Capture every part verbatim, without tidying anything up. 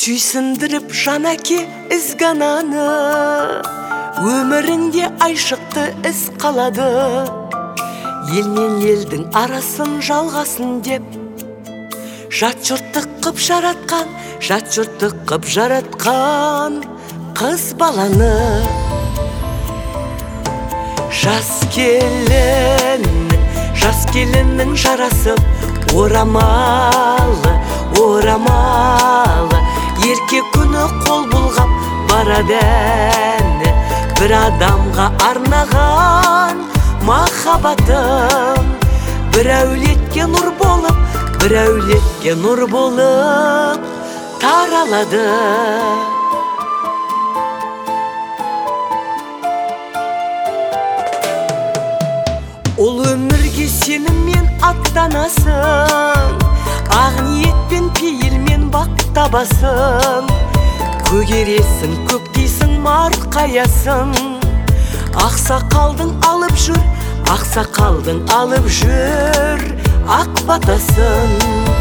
сүйсіндіріп жан әке ізгананы, өмірінде айшықты із қалады. Ел мен елдің арасын жалғасын деп, жат жұрттық қып жаратқан, жат жұрттық қып жаратқан қыз баланы. Жас келіннің, жас келіннің жарасып орамалы, орамалы, ерке күні қол бұлғап барады әні, бір адамға арнаған махаббатым. Бір әулетке нұр болып, бір әулетке нұр болып таралады. Ол өмірге сеніммен аттанасың, ақ ниетпен пейілмен бақ табасың. Көгересің, көктейсің, марқаясың. Ақсақалдың алып жүр, ақсақалдың алып жүр ақ батасын.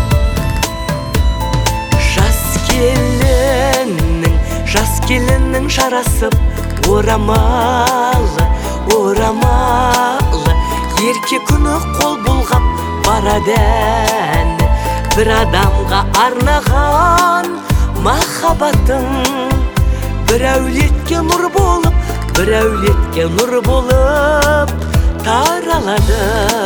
Жас келіннің, жас келіннің жарасып орамалы, орамалы, ерке күні қол бұлғап барады әні, бір адамға арнаған махаббатым. Бір әулетке нұр болып, бір әулетке нұр болып таралады.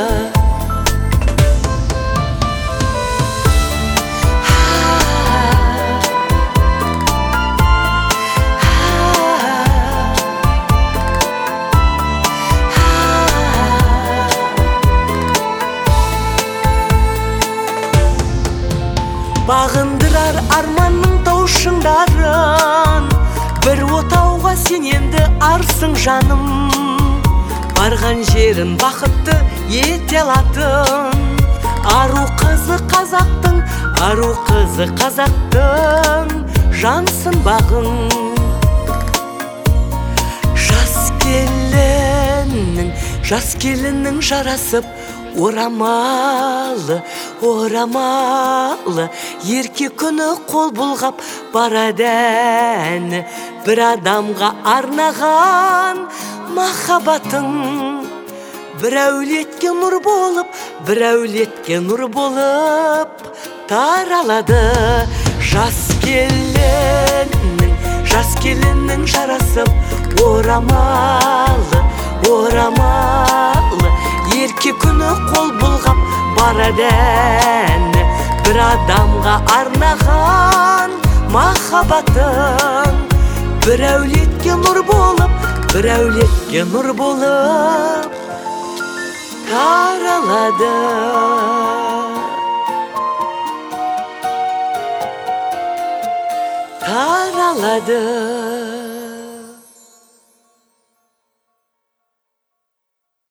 Бағындырар арманның таушыңдарын, бір отауға сен енді арсың жаным. Барған жерін бақытты ете алатын, ару қызы қазақтың, ару қызы қазақтың жансың бағың. Жас келіннің, жас келіннің жарасып орамалы, орамалы, ерке күні қол бұлғап барады әні, бір адамға арнаған махаббатың. Бір әулетке нұр болып, бір әулетке нұр болып таралады. Жас келіннің, жас келіннің жарасып орамалы, орамалы, ерке күні қол бұлғап барады әні, бір адамға арнаған махаббатым. Бір әулетке нұр болып, бір әулетке нұр болып таралады. Таралады.